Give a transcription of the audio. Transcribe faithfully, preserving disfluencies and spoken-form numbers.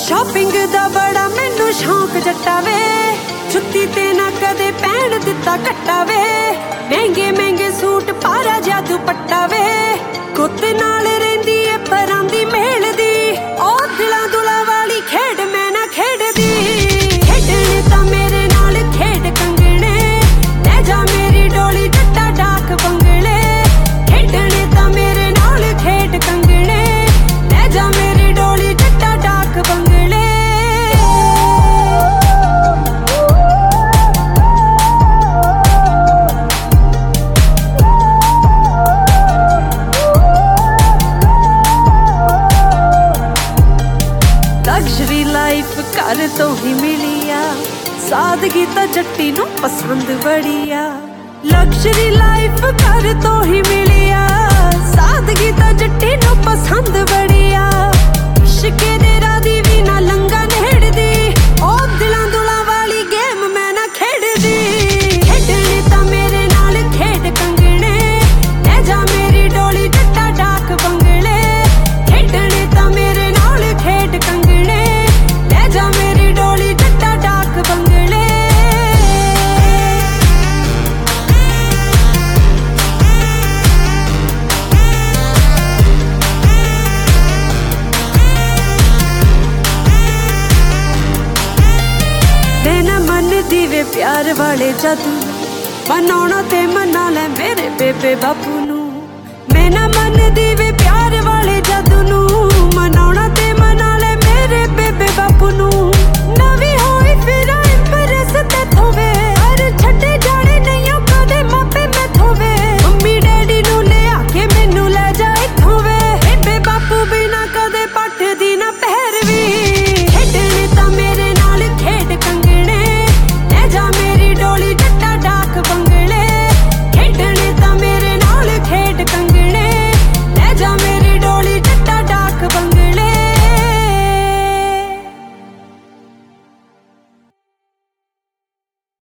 Shopping दा बड़ा मैनू शौक जट्टा वे, जुत्ती ते ना कदे पैण दिता कट्टा वे। महंगे महंगे सूट पारा जादू पट्टा वे, कुत्ते नाल रहिंदी ए परां दी मेल दी। ओ दिलां दुलां वाली खेड मैं ना खेडदी, खेडणे तां मेरे नाल खेड कंगणे, ले जा मेरी डोली जट्टा डाक बंगले। खेडणे तां मेरे नाल खेड कंगणे, ले जा मेरी डोली जट्टा डाक बंगले। लग्जरी लाइफ घर तो ही मिली आ, सादगी तां जट्टी नूं पसंद बड़ी आ। लग्जरी लाइफ घर तो ही मिली आ, सादगी तां जट्टी नूं पसंद बड़ी आ। इश्के दे राधी भी ना लंगा नेड़दी, ओ दिलां दुलां वाली गेम मैं ना खेडदी। खेडणे तां मेरे नाल खेड कंगणे, ले जा मेरी डोली जट्टा डाक बंगले। खेडणे तां मेरे नाल खेड कंगणे, ले जा मेरी डोली जट्टा डाक बंगले। मैं ना मनदी वे प्यार वाले जादू, मनाउणा ते मना ले मेरे बेबे बापू नू। मैं ना मनदी वे प्यार वाले जादू,